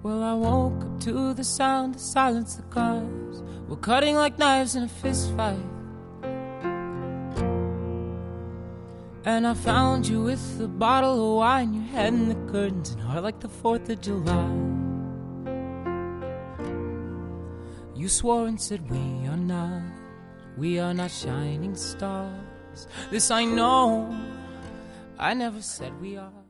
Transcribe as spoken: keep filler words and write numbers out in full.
Well, I woke up to the sound of silence. The cars were cutting like knives in a fist fight. And I found you with a bottle of wine, your head in the curtains and heart like the fourth of July. You swore and said we are not, we are not shining stars. This I know, I never said we are.